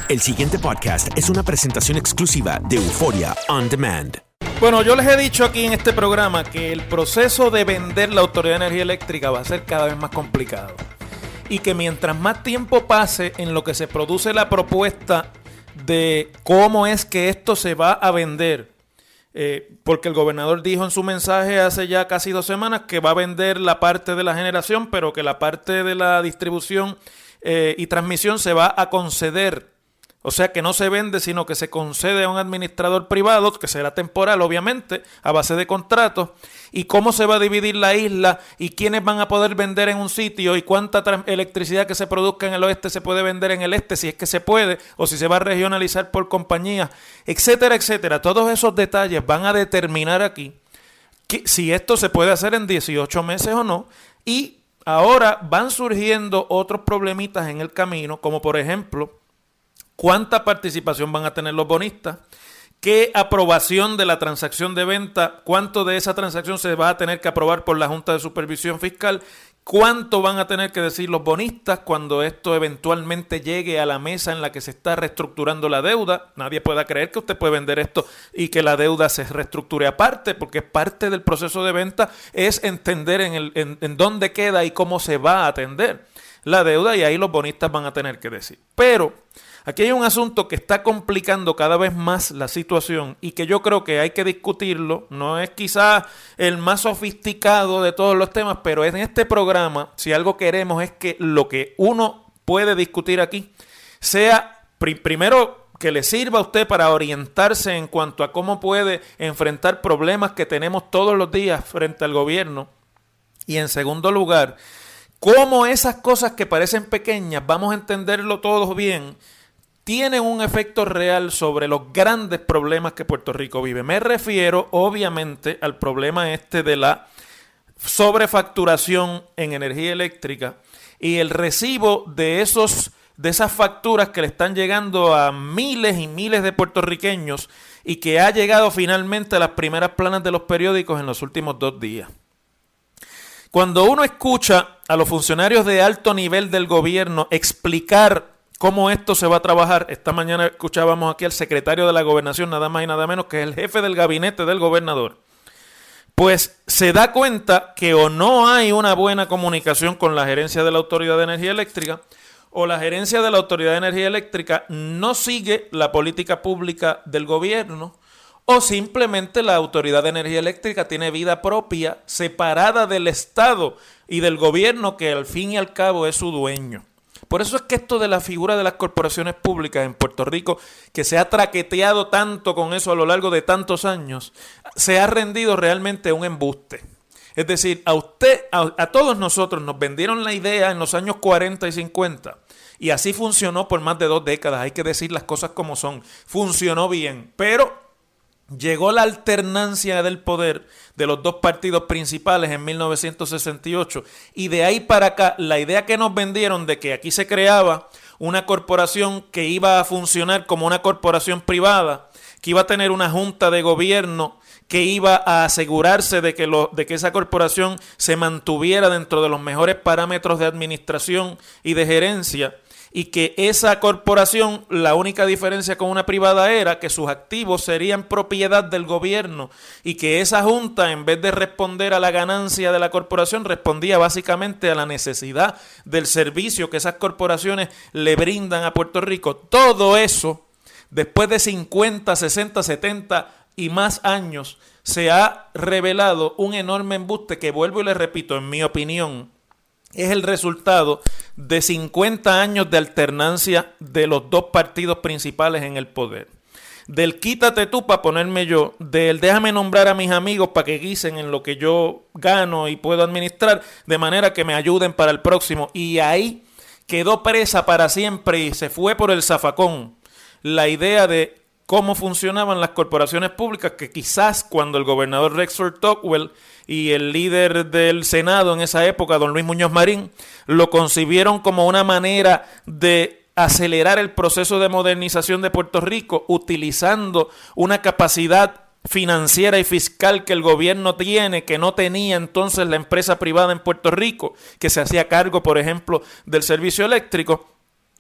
El siguiente podcast es una presentación exclusiva de Euphoria On Demand. Bueno, yo les he dicho aquí en este programa que el proceso de vender la Autoridad de Energía Eléctrica va a ser cada vez más complicado. Y que mientras más tiempo pase en lo que se produce la propuesta de cómo es que esto se va a vender, porque el gobernador dijo en su mensaje hace ya casi 2 semanas que va a vender la parte de la generación, pero que la parte de la distribución y transmisión se va a conceder. O sea que no se vende, sino que se concede a un administrador privado, que será temporal, obviamente, a base de contratos. Y cómo se va a dividir la isla y quiénes van a poder vender en un sitio y cuánta electricidad que se produzca en el oeste se puede vender en el este, si es que se puede, o si se va a regionalizar por compañías, etcétera, etcétera. Todos esos detalles van a determinar aquí si esto se puede hacer en 18 meses o no. Y ahora van surgiendo otros problemitas en el camino, como por ejemplo, ¿cuánta participación van a tener los bonistas? ¿Qué aprobación de la transacción de venta? ¿Cuánto de esa transacción se va a tener que aprobar por la Junta de Supervisión Fiscal? ¿Cuánto van a tener que decir los bonistas cuando esto eventualmente llegue a la mesa en la que se está reestructurando la deuda? Nadie pueda creer que usted puede vender esto y que la deuda se reestructure aparte, porque parte del proceso de venta es entender en dónde queda y cómo se va a atender la deuda, y ahí los bonistas van a tener que decir. Pero aquí hay un asunto que está complicando cada vez más la situación y que yo creo que hay que discutirlo. No es quizás el más sofisticado de todos los temas, pero en este programa, si algo queremos es que lo que uno puede discutir aquí sea, primero, que le sirva a usted para orientarse en cuanto a cómo puede enfrentar problemas que tenemos todos los días frente al gobierno. Y en segundo lugar, cómo esas cosas que parecen pequeñas, vamos a entenderlo todos bien, tienen un efecto real sobre los grandes problemas que Puerto Rico vive. Me refiero, obviamente, al problema de la sobrefacturación en energía eléctrica y el recibo de esas facturas que le están llegando a miles y miles de puertorriqueños y que ha llegado finalmente a las primeras planas de los periódicos en los últimos 2 días. Cuando uno escucha a los funcionarios de alto nivel del gobierno explicar cómo esto se va a trabajar, esta mañana escuchábamos aquí al secretario de la Gobernación, nada más y nada menos, que es el jefe del gabinete del gobernador, pues se da cuenta que o no hay una buena comunicación con la gerencia de la Autoridad de Energía Eléctrica, o la gerencia de la Autoridad de Energía Eléctrica no sigue la política pública del gobierno, o simplemente la Autoridad de Energía Eléctrica tiene vida propia, separada del Estado y del gobierno, que al fin y al cabo es su dueño. Por eso es que esto de la figura de las corporaciones públicas en Puerto Rico, que se ha traqueteado tanto con eso a lo largo de tantos años, se ha rendido realmente un embuste. Es decir, a todos nosotros nos vendieron la idea en los años 40 y 50, y así funcionó por más de 2 décadas, hay que decir las cosas como son, funcionó bien, pero llegó la alternancia del poder de los 2 partidos principales en 1968 y de ahí para acá la idea que nos vendieron de que aquí se creaba una corporación que iba a funcionar como una corporación privada, que iba a tener una junta de gobierno que iba a asegurarse de que esa corporación se mantuviera dentro de los mejores parámetros de administración y de gerencia, y que esa corporación, la única diferencia con una privada era que sus activos serían propiedad del gobierno y que esa junta, en vez de responder a la ganancia de la corporación, respondía básicamente a la necesidad del servicio que esas corporaciones le brindan a Puerto Rico. Todo eso, después de 50, 60, 70 y más años, se ha revelado un enorme embuste que, vuelvo y le repito, en mi opinión, es el resultado de 50 años de alternancia de los 2 partidos principales en el poder. Del quítate tú para ponerme yo, del déjame nombrar a mis amigos para que guisen en lo que yo gano y puedo administrar, de manera que me ayuden para el próximo. Y ahí quedó presa para siempre y se fue por el zafacón la idea de cómo funcionaban las corporaciones públicas, que quizás cuando el gobernador Rexford Tocqueville y el líder del Senado en esa época, don Luis Muñoz Marín, lo concibieron como una manera de acelerar el proceso de modernización de Puerto Rico, utilizando una capacidad financiera y fiscal que el gobierno tiene, que no tenía entonces la empresa privada en Puerto Rico, que se hacía cargo, por ejemplo, del servicio eléctrico.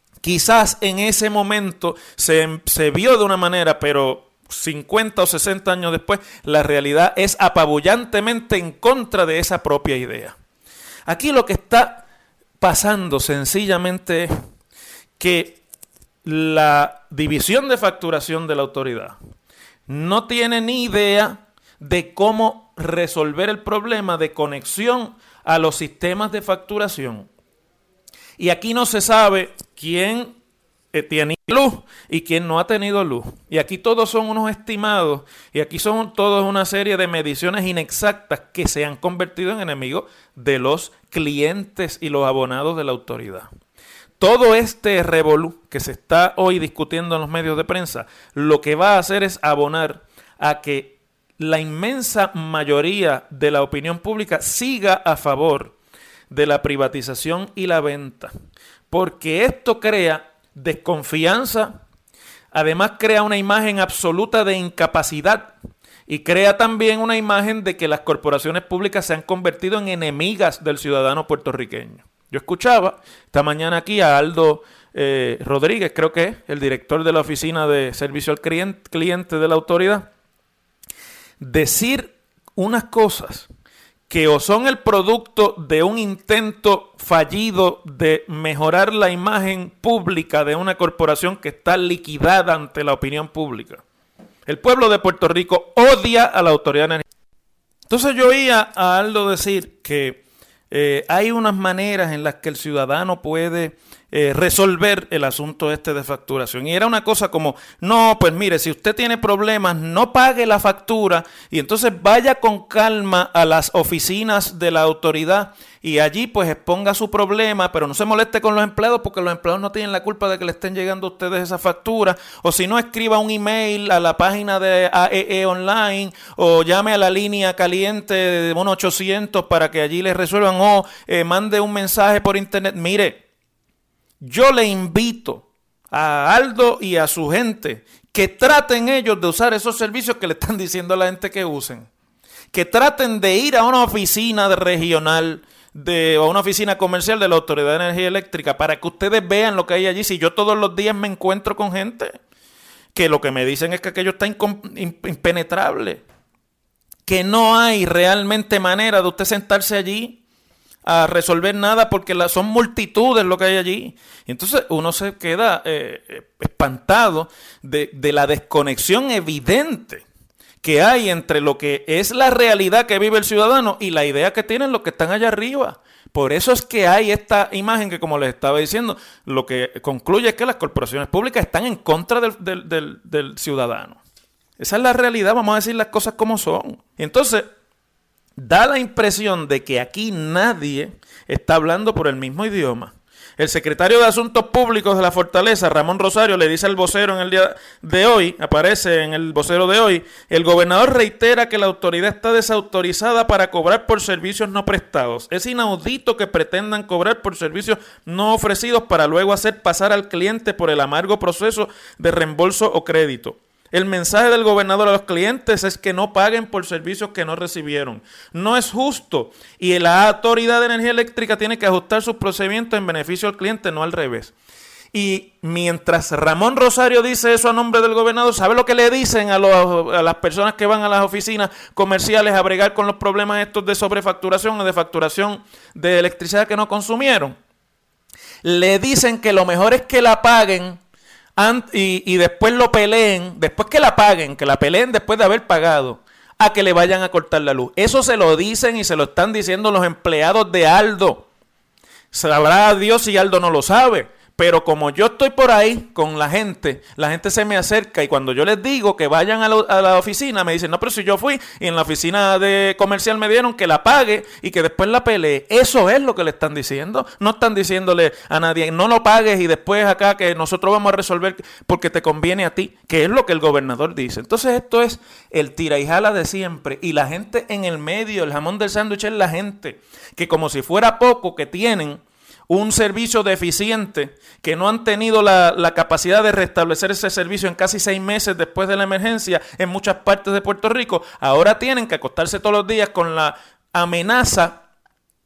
Quizás en ese momento se vio de una manera, pero 50 o 60 años después, la realidad es apabullantemente en contra de esa propia idea. Aquí lo que está pasando sencillamente es que la división de facturación de la autoridad no tiene ni idea de cómo resolver el problema de conexión a los sistemas de facturación. Y aquí no se sabe quién tiene luz y quién no ha tenido luz. Y aquí todos son unos estimados y aquí son todos una serie de mediciones inexactas que se han convertido en enemigos de los clientes y los abonados de la autoridad. Todo este revolú que se está hoy discutiendo en los medios de prensa, lo que va a hacer es abonar a que la inmensa mayoría de la opinión pública siga a favor de la privatización y la venta, porque esto crea desconfianza, además crea una imagen absoluta de incapacidad y crea también una imagen de que las corporaciones públicas se han convertido en enemigas del ciudadano puertorriqueño. Yo escuchaba esta mañana aquí a Aldo Rodríguez, creo que es el director de la Oficina de Servicio al Cliente de la Autoridad, decir unas cosas que o son el producto de un intento fallido de mejorar la imagen pública de una corporación que está liquidada ante la opinión pública. El pueblo de Puerto Rico odia a la Autoridad de Energía. Entonces yo oía a Aldo decir que hay unas maneras en las que el ciudadano puede resolver el asunto este de facturación. Y era una cosa como, no, pues mire, si usted tiene problemas, no pague la factura y entonces vaya con calma a las oficinas de la autoridad y allí pues exponga su problema, pero no se moleste con los empleados porque los empleados no tienen la culpa de que le estén llegando a ustedes esa factura, o si no, escriba un email a la página de AEE Online o llame a la línea caliente de 1-800 para que allí les resuelvan, o mande un mensaje por internet. Mire, yo le invito a Aldo y a su gente que traten ellos de usar esos servicios que le están diciendo a la gente que usen. Que traten de ir a una oficina regional o a una oficina comercial de la Autoridad de Energía Eléctrica para que ustedes vean lo que hay allí. Si yo todos los días me encuentro con gente que lo que me dicen es que aquello está impenetrable, que no hay realmente manera de usted sentarse allí a resolver nada porque son multitudes lo que hay allí. Y entonces uno se queda espantado de la desconexión evidente que hay entre lo que es la realidad que vive el ciudadano y la idea que tienen los que están allá arriba. Por eso es que hay esta imagen que, como les estaba diciendo, lo que concluye es que las corporaciones públicas están en contra del ciudadano. Esa es la realidad, vamos a decir las cosas como son. Y entonces da la impresión de que aquí nadie está hablando por el mismo idioma. El secretario de Asuntos Públicos de la Fortaleza, Ramón Rosario, le dice al vocero en el día de hoy, aparece en el vocero de hoy, el gobernador reitera que la autoridad está desautorizada para cobrar por servicios no prestados. Es inaudito que pretendan cobrar por servicios no ofrecidos para luego hacer pasar al cliente por el amargo proceso de reembolso o crédito. El mensaje del gobernador a los clientes es que no paguen por servicios que no recibieron. No es justo y la Autoridad de Energía Eléctrica tiene que ajustar sus procedimientos en beneficio al cliente, no al revés. Y mientras Ramón Rosario dice eso a nombre del gobernador, ¿sabe lo que le dicen a las personas que van a las oficinas comerciales a bregar con los problemas estos de sobrefacturación o de facturación de electricidad que no consumieron? Le dicen que lo mejor es que la paguen y después lo peleen, después que la paguen, que la peleen después de haber pagado, a que le vayan a cortar la luz. Eso se lo dicen y se lo están diciendo los empleados de Aldo. Sabrá Dios si Aldo no lo sabe. Pero como yo estoy por ahí con la gente se me acerca y cuando yo les digo que vayan a la oficina, me dicen, no, pero si yo fui y en la oficina de comercial me dieron que la pague y que después la pelee. Eso es lo que le están diciendo. No están diciéndole a nadie, no lo pagues y después acá que nosotros vamos a resolver porque te conviene a ti, que es lo que el gobernador dice. Entonces esto es el tira y jala de siempre. Y la gente en el medio, el jamón del sándwich es la gente que como si fuera poco que tienen un servicio deficiente, que no han tenido la capacidad de restablecer ese servicio en casi 6 meses después de la emergencia en muchas partes de Puerto Rico, ahora tienen que acostarse todos los días con la amenaza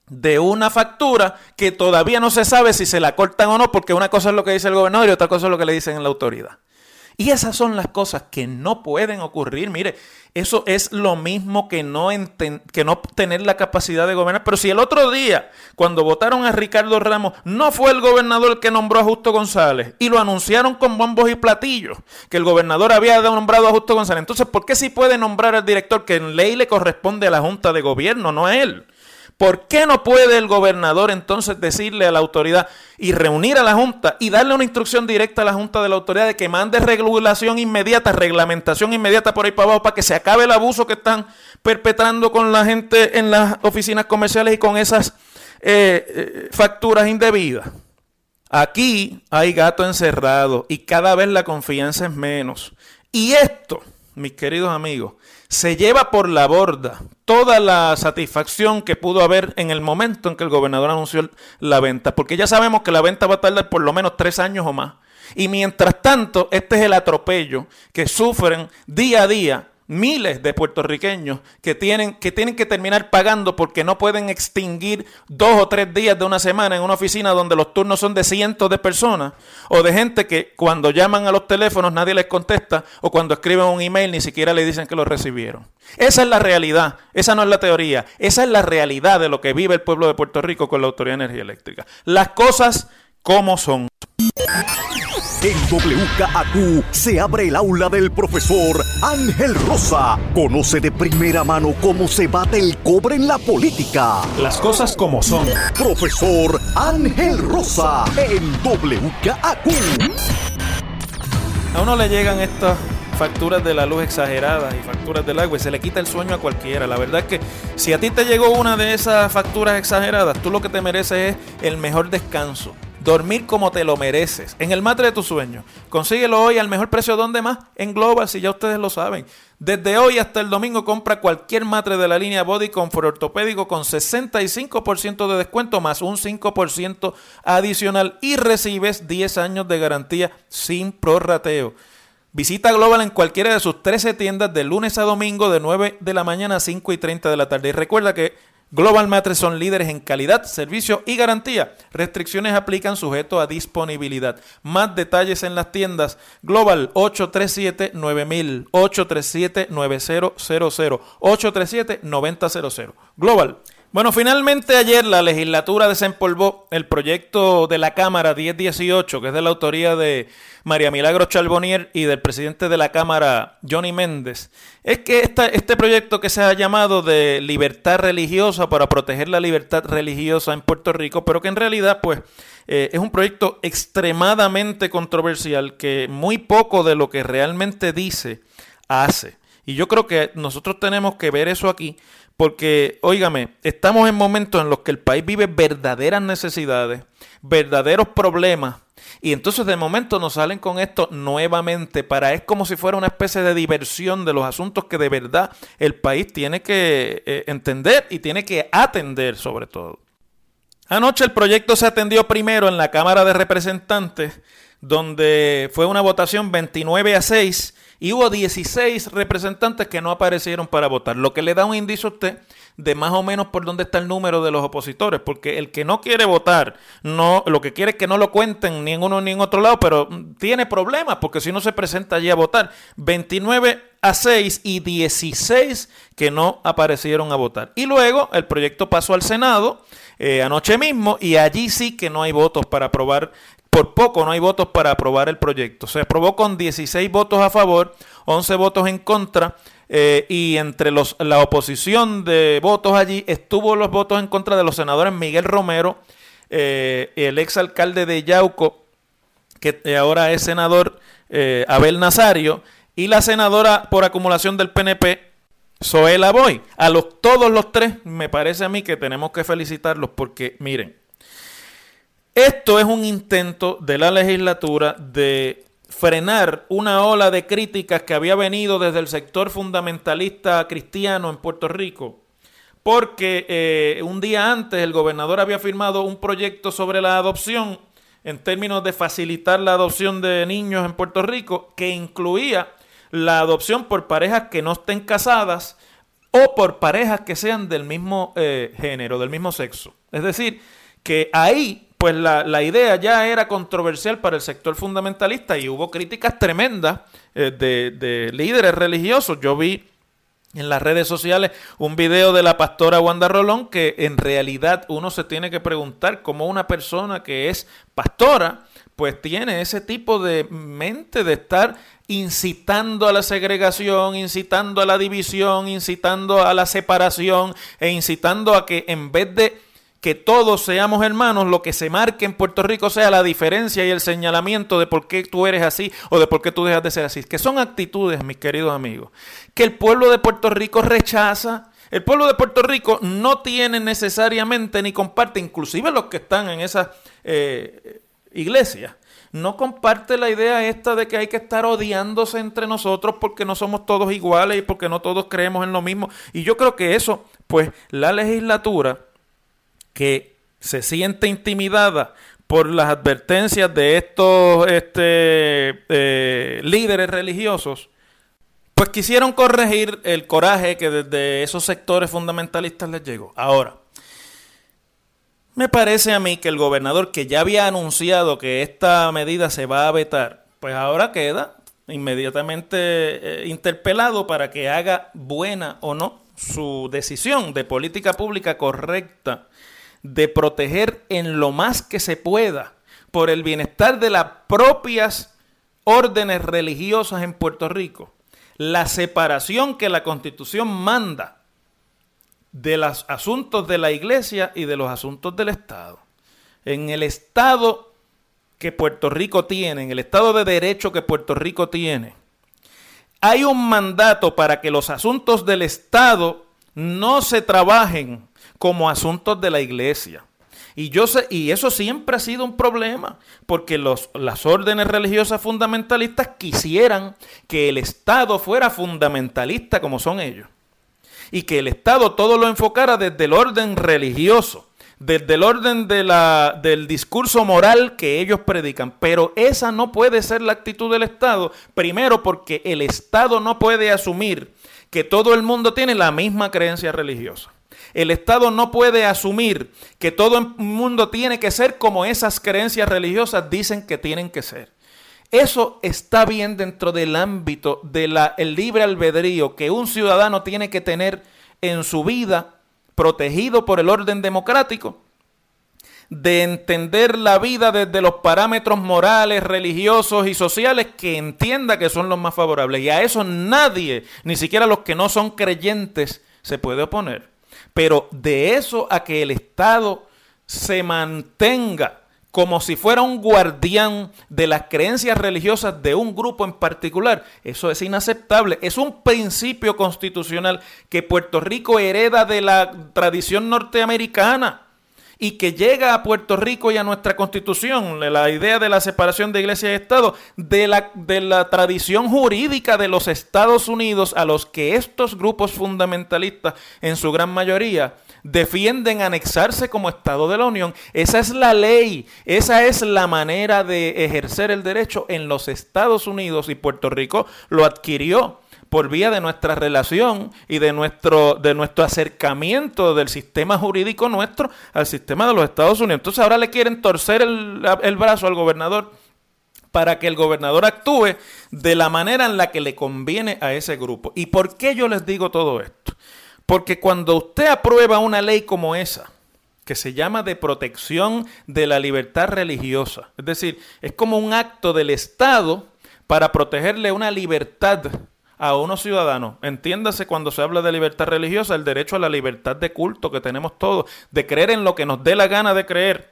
de una factura que todavía no se sabe si se la cortan o no, porque una cosa es lo que dice el gobernador y otra cosa es lo que le dicen en la autoridad. Y esas son las cosas que no pueden ocurrir. Mire, eso es lo mismo que no tener la capacidad de gobernar. Pero si el otro día, cuando votaron a Ricardo Ramos, no fue el gobernador el que nombró a Justo González, y lo anunciaron con bombos y platillos, que el gobernador había nombrado a Justo González, entonces, ¿por qué sí puede nombrar al director, que en ley le corresponde a la Junta de Gobierno, no a él? ¿Por qué no puede el gobernador entonces decirle a la autoridad y reunir a la Junta y darle una instrucción directa a la Junta de la autoridad de que mande regulación inmediata, reglamentación inmediata por ahí para abajo, para que se acabe el abuso que están perpetrando con la gente en las oficinas comerciales y con esas facturas indebidas? Aquí hay gato encerrado y cada vez la confianza es menos. Y esto, mis queridos amigos, se lleva por la borda toda la satisfacción que pudo haber en el momento en que el gobernador anunció la venta, porque ya sabemos que la venta va a tardar por lo menos 3 años o más. Y mientras tanto, este es el atropello que sufren día a día miles de puertorriqueños que tienen que terminar pagando porque no pueden extinguir 2 o 3 días de una semana en una oficina donde los turnos son de cientos de personas, o de gente que cuando llaman a los teléfonos nadie les contesta, o cuando escriben un email ni siquiera le dicen que lo recibieron. Esa es la realidad, esa no es la teoría, esa es la realidad de lo que vive el pueblo de Puerto Rico con la Autoridad de Energía Eléctrica. Las cosas como son. En WKAQ se abre el aula del profesor Ángel Rosa. Conoce de primera mano cómo se bate el cobre en la política. Las cosas como son. Profesor Ángel Rosa en WKAQ. A uno le llegan estas facturas de la luz exageradas y facturas del agua y se le quita el sueño a cualquiera. La verdad es que si a ti te llegó una de esas facturas exageradas, tú lo que te mereces es el mejor descanso. Dormir como te lo mereces, en el matre de tus sueños. Consíguelo hoy al mejor precio. ¿Dónde más? En Global, si ya ustedes lo saben. Desde hoy hasta el domingo compra cualquier matre de la línea Body Comfort ortopédico con 65% de descuento más un 5% adicional y recibes 10 años de garantía sin prorrateo. Visita Global en cualquiera de sus 13 tiendas de lunes a domingo de 9 de la mañana a 5:30 de la tarde. Y recuerda que Global Matres son líderes en calidad, servicio y garantía. Restricciones aplican sujeto a disponibilidad. Más detalles en las tiendas. Global 837-9000, 837-9000, 837-9000. Global. Bueno, finalmente ayer la legislatura desempolvó el proyecto de la Cámara 1018, que es de la autoría de María Milagros Charbonnier y del presidente de la Cámara, Johnny Méndez. Es que este proyecto que se ha llamado de libertad religiosa para proteger la libertad religiosa en Puerto Rico, pero que en realidad pues es un proyecto extremadamente controversial que muy poco de lo que realmente dice hace. Y yo creo que nosotros tenemos que ver eso aquí. Porque, óigame, estamos en momentos en los que el país vive verdaderas necesidades, verdaderos problemas, y entonces de momento nos salen con esto nuevamente es como si fuera una especie de diversión de los asuntos que de verdad el país tiene que entender y tiene que atender sobre todo. Anoche el proyecto se atendió primero en la Cámara de Representantes, donde fue una votación 29-6, y hubo 16 representantes que no aparecieron para votar, lo que le da un indicio a usted de más o menos por dónde está el número de los opositores, porque el que no quiere votar, lo que quiere es que no lo cuenten ni en uno ni en otro lado, pero tiene problemas porque si no se presenta allí a votar. 29-6 y 16 que no aparecieron a votar. Y luego el proyecto pasó al Senado anoche mismo y allí sí que no hay votos para aprobar. Por poco no hay votos para aprobar el proyecto. Se aprobó con 16 votos a favor, 11 votos en contra, y entre la oposición de votos allí estuvo los votos en contra de los senadores Miguel Romero, el exalcalde de Yauco, que ahora es senador, Abel Nazario, y la senadora por acumulación del PNP, Zoela Boy. Todos los tres me parece a mí que tenemos que felicitarlos porque, miren, esto es un intento de la legislatura de frenar una ola de críticas que había venido desde el sector fundamentalista cristiano en Puerto Rico, porque un día antes el gobernador había firmado un proyecto sobre la adopción en términos de facilitar la adopción de niños en Puerto Rico, que incluía la adopción por parejas que no estén casadas o por parejas que sean del mismo género, del mismo sexo. Es decir, que ahí pues la idea ya era controversial para el sector fundamentalista y hubo críticas tremendas de líderes religiosos. Yo vi en las redes sociales un video de la pastora Wanda Rolón que en realidad uno se tiene que preguntar cómo una persona que es pastora pues tiene ese tipo de mente de estar incitando a la segregación, incitando a la división, incitando a la separación e incitando a que en vez de que todos seamos hermanos, lo que se marque en Puerto Rico sea la diferencia y el señalamiento de por qué tú eres así o de por qué tú dejas de ser así. Que son actitudes, mis queridos amigos, que el pueblo de Puerto Rico rechaza. El pueblo de Puerto Rico no tiene necesariamente ni comparte, inclusive los que están en esas iglesias, no comparte la idea esta de que hay que estar odiándose entre nosotros porque no somos todos iguales y porque no todos creemos en lo mismo. Y yo creo que eso, pues la legislatura que se siente intimidada por las advertencias de estos líderes religiosos, pues quisieron corregir el coraje que desde esos sectores fundamentalistas les llegó. Ahora, me parece a mí que el gobernador, que ya había anunciado que esta medida se va a vetar, pues ahora queda inmediatamente interpelado para que haga buena o no su decisión de política pública correcta de proteger en lo más que se pueda por el bienestar de las propias órdenes religiosas en Puerto Rico, la separación que la Constitución manda de los asuntos de la Iglesia y de los asuntos del Estado. En el Estado que Puerto Rico tiene, en el Estado de Derecho que Puerto Rico tiene, hay un mandato para que los asuntos del Estado no se trabajen como asuntos de la Iglesia. Y yo sé, y eso siempre ha sido un problema, porque las órdenes religiosas fundamentalistas quisieran que el Estado fuera fundamentalista como son ellos, y que el Estado todo lo enfocara desde el orden religioso, desde el orden del discurso moral que ellos predican. Pero esa no puede ser la actitud del Estado, primero porque el Estado no puede asumir que todo el mundo tiene la misma creencia religiosa. El Estado no puede asumir que todo el mundo tiene que ser como esas creencias religiosas dicen que tienen que ser. Eso está bien dentro del ámbito del libre albedrío que un ciudadano tiene que tener en su vida, protegido por el orden democrático, de entender la vida desde los parámetros morales, religiosos y sociales que entienda que son los más favorables. Y a eso nadie, ni siquiera los que no son creyentes, se puede oponer. Pero de eso a que el Estado se mantenga como si fuera un guardián de las creencias religiosas de un grupo en particular, eso es inaceptable. Es un principio constitucional que Puerto Rico hereda de la tradición norteamericana y que llega a Puerto Rico y a nuestra Constitución, la idea de la separación de Iglesia y Estado, de la tradición jurídica de los Estados Unidos, a los que estos grupos fundamentalistas, en su gran mayoría, defienden anexarse como Estado de la Unión. Esa es la ley, esa es la manera de ejercer el derecho en los Estados Unidos, y Puerto Rico lo adquirió por vía de nuestra relación y de nuestro acercamiento del sistema jurídico nuestro al sistema de los Estados Unidos. Entonces ahora le quieren torcer el brazo al gobernador para que el gobernador actúe de la manera en la que le conviene a ese grupo. ¿Y por qué yo les digo todo esto? Porque cuando usted aprueba una ley como esa, que se llama de protección de la libertad religiosa, es decir, es como un acto del Estado para protegerle una libertad a unos ciudadanos. Entiéndase, cuando se habla de libertad religiosa, el derecho a la libertad de culto que tenemos todos, de creer en lo que nos dé la gana de creer.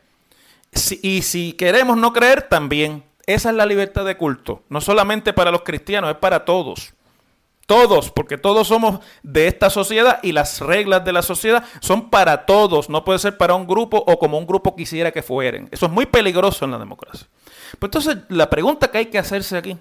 Y si queremos no creer, también. Esa es la libertad de culto. No solamente para los cristianos, es para todos. Todos, porque todos somos de esta sociedad y las reglas de la sociedad son para todos. No puede ser para un grupo o como un grupo quisiera que fueren. Eso es muy peligroso en la democracia. Pues entonces, la pregunta que hay que hacerse aquí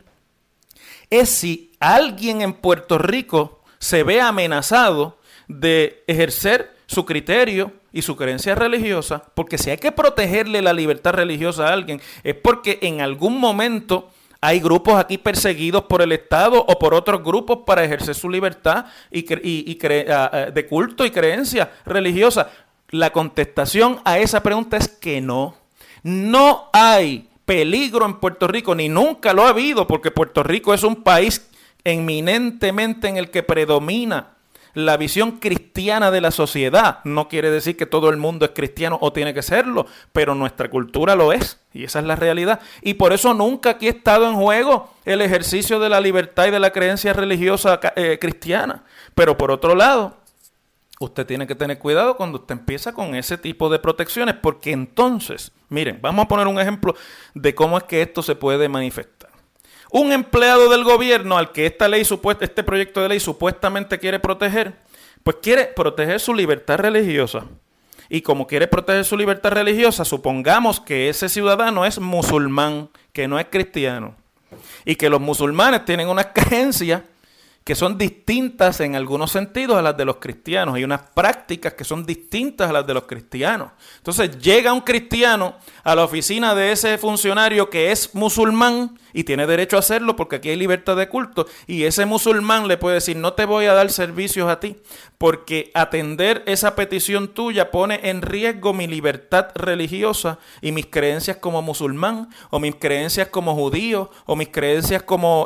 es si alguien en Puerto Rico se ve amenazado de ejercer su criterio y su creencia religiosa, porque si hay que protegerle la libertad religiosa a alguien, es porque en algún momento Hay grupos aquí perseguidos por el Estado o por otros grupos para ejercer su libertad de culto y creencia religiosa. La contestación a esa pregunta es que no. No hay peligro en Puerto Rico, ni nunca lo ha habido, porque Puerto Rico es un país eminentemente en el que predomina la visión cristiana de la sociedad. No quiere decir que todo el mundo es cristiano o tiene que serlo, pero nuestra cultura lo es, y esa es la realidad. Y por eso nunca aquí ha estado en juego el ejercicio de la libertad y de la creencia religiosa cristiana. Pero por otro lado, usted tiene que tener cuidado cuando usted empieza con ese tipo de protecciones, porque entonces, miren, vamos a poner un ejemplo de cómo es que esto se puede manifestar. Un empleado del gobierno al que este proyecto de ley supuestamente quiere proteger, pues quiere proteger su libertad religiosa. Y como quiere proteger su libertad religiosa, supongamos que ese ciudadano es musulmán, que no es cristiano, y que los musulmanes tienen unas creencias que son distintas en algunos sentidos a las de los cristianos, y unas prácticas que son distintas a las de los cristianos. Entonces llega un cristiano a la oficina de ese funcionario que es musulmán y tiene derecho a hacerlo porque aquí hay libertad de culto, y ese musulmán le puede decir: no te voy a dar servicios a ti porque atender esa petición tuya pone en riesgo mi libertad religiosa y mis creencias como musulmán, o mis creencias como judío, o mis creencias como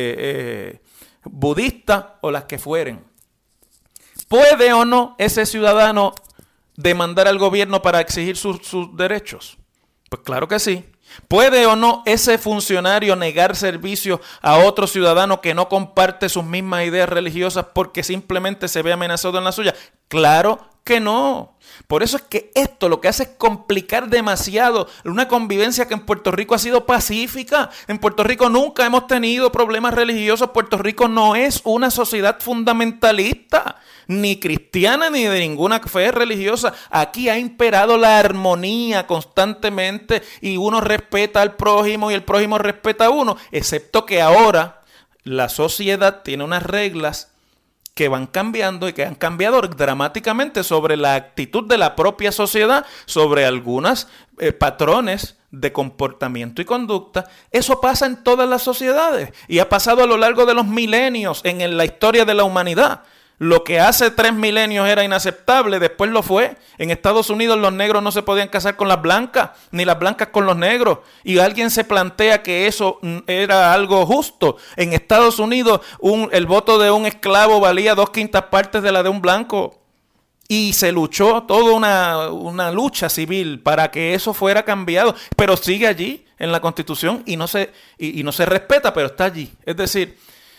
budista, o las que fueren. ¿Puede o no ese ciudadano demandar al gobierno para exigir sus derechos? Pues claro que sí. ¿Puede o no ese funcionario negar servicios a otro ciudadano que no comparte sus mismas ideas religiosas porque simplemente se ve amenazado en la suya? Claro que no. Por eso es que esto lo que hace es complicar demasiado una convivencia que en Puerto Rico ha sido pacífica. En Puerto Rico nunca hemos tenido problemas religiosos. Puerto Rico no es una sociedad fundamentalista, ni cristiana, ni de ninguna fe religiosa. Aquí ha imperado la armonía constantemente, y uno respeta al prójimo y el prójimo respeta a uno, excepto que ahora la sociedad tiene unas reglas que van cambiando y que han cambiado dramáticamente sobre la actitud de la propia sociedad, sobre algunos patrones de comportamiento y conducta. Eso pasa en todas las sociedades y ha pasado a lo largo de los milenios en la historia de la humanidad. Lo que hace 3 milenios era inaceptable, después lo fue. En Estados Unidos los negros no se podían casar con las blancas, ni las blancas con los negros. Y alguien se plantea que eso era algo justo. En Estados Unidos el voto de un esclavo valía 2/5 partes de la de un blanco. Y se luchó toda una lucha civil para que eso fuera cambiado. Pero sigue allí en la Constitución y no se respeta, pero está allí. Es decir,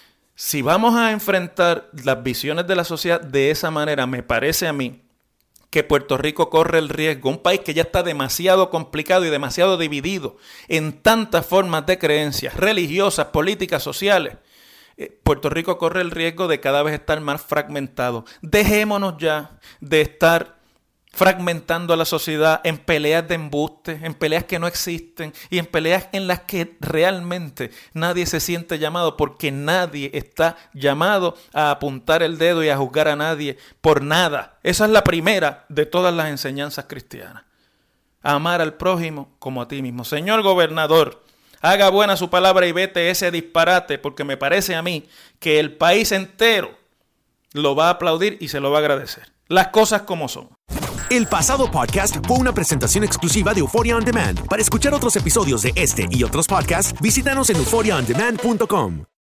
si vamos a enfrentar las visiones de la sociedad de esa manera, me parece a mí que Puerto Rico corre el riesgo, un país que ya está demasiado complicado y demasiado dividido en tantas formas de creencias religiosas, políticas, sociales. Puerto Rico corre el riesgo de cada vez estar más fragmentado. Dejémonos ya de estar fragmentando a la sociedad en peleas de embuste, en peleas que no existen y en peleas en las que realmente nadie se siente llamado, porque nadie está llamado a apuntar el dedo y a juzgar a nadie por nada. Esa es la primera de todas las enseñanzas cristianas: amar al prójimo como a ti mismo. Señor gobernador, haga buena su palabra y vete ese disparate, porque me parece a mí que el país entero lo va a aplaudir y se lo va a agradecer. Las cosas como son. El pasado podcast fue una presentación exclusiva de Euphoria On Demand. Para escuchar otros episodios de este y otros podcasts, visítanos en euphoriaondemand.com.